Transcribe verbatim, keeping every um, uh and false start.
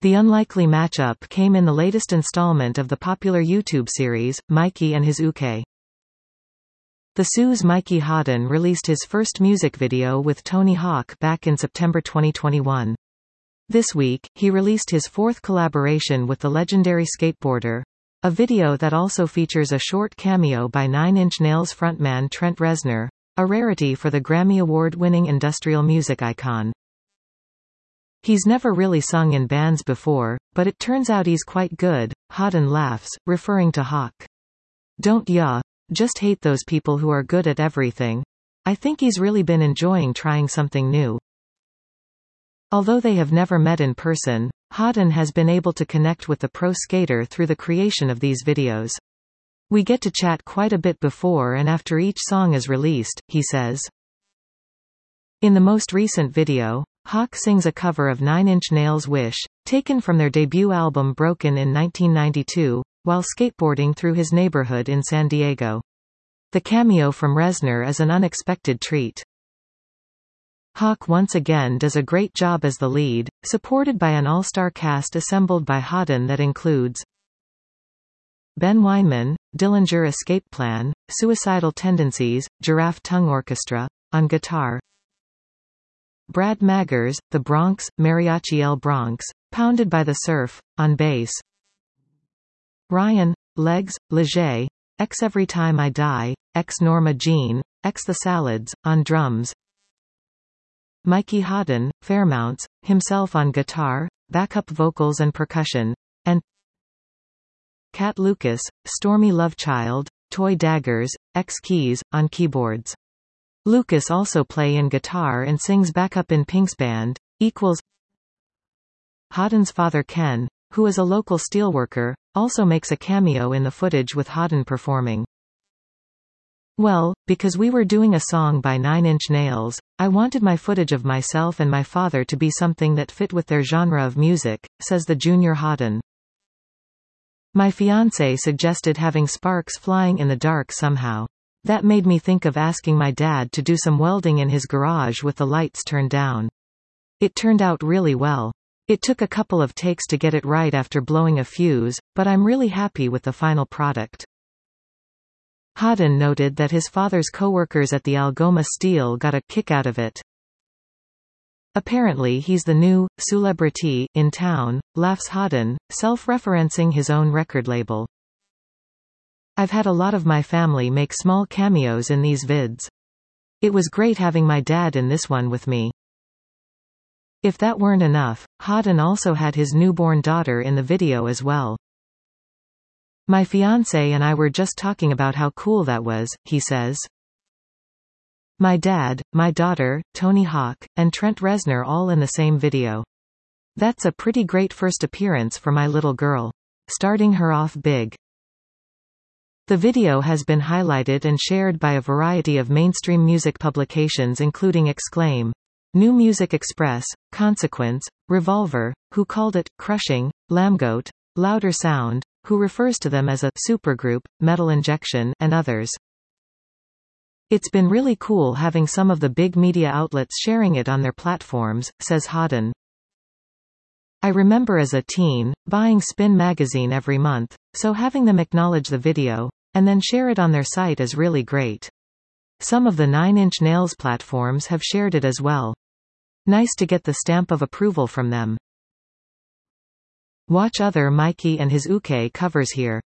The unlikely matchup came in the latest installment of the popular YouTube series, Mikey and His Uke. The Sue's Mikey Hodden released his first music video with Tony Hawk back in September twenty twenty-one. This week, he released his fourth collaboration with the legendary skateboarder, a video that also features a short cameo by Nine Inch Nails frontman Trent Reznor, a rarity for the Grammy Award-winning industrial music icon. He's never really sung in bands before, but it turns out he's quite good, Hodden laughs, referring to Hawk. Don't ya? Just hate those people who are good at everything. I think he's really been enjoying trying something new. Although they have never met in person, Hodden has been able to connect with the pro skater through the creation of these videos. We get to chat quite a bit before and after each song is released, he says. In the most recent video, Hawk sings a cover of Nine Inch Nails' Wish, taken from their debut album Broken in nineteen ninety-two, while skateboarding through his neighborhood in San Diego. The cameo from Reznor is an unexpected treat. Hawk once again does a great job as the lead, supported by an all-star cast assembled by Hodden that includes Ben Weinman, Dillinger Escape Plan, Suicidal Tendencies, Giraffe Tongue Orchestra, on guitar. Brad Maggers, The Bronx, Mariachi El Bronx, Pounded by the Surf, on bass. Ryan, Legs, Leger, X Every Time I Die, X Norma Jean, X The Salads, on drums. Mikey Hodden, Fairmounts, himself on guitar, backup vocals and percussion, and Kat Lucas, Stormy Lovechild, Toy Daggers, X Keys, on keyboards. Lucas also play in guitar and sings backup in Pink's band, equals. Hodden's father Ken, who is a local steelworker, also makes a cameo in the footage with Hodden performing. Well, because we were doing a song by Nine Inch Nails, I wanted my footage of myself and my father to be something that fit with their genre of music, says the junior Hodden. My fiancé suggested having sparks flying in the dark somehow. That made me think of asking my dad to do some welding in his garage with the lights turned down. It turned out really well. It took a couple of takes to get it right after blowing a fuse, but I'm really happy with the final product. Hodden noted that his father's co-workers at the Algoma Steel got a kick out of it. Apparently he's the new celebrity in town, laughs Hodden, self-referencing his own record label. I've had a lot of my family make small cameos in these vids. It was great having my dad in this one with me. If that weren't enough, Hodden also had his newborn daughter in the video as well. My fiancé and I were just talking about how cool that was, he says. My dad, my daughter, Tony Hawk, and Trent Reznor all in the same video. That's a pretty great first appearance for my little girl. Starting her off big. The video has been highlighted and shared by a variety of mainstream music publications including Exclaim, New Music Express, Consequence, Revolver, who called it crushing, Lambgoat, Louder Sound, who refers to them as a supergroup, Metal Injection, and others. It's been really cool having some of the big media outlets sharing it on their platforms, says Hodden. I remember as a teen, buying Spin magazine every month, so having them acknowledge the video, and then share it on their site is really great. Some of the Nine Inch Nails platforms have shared it as well. Nice to get the stamp of approval from them. Watch other Mikey and His Uke covers here.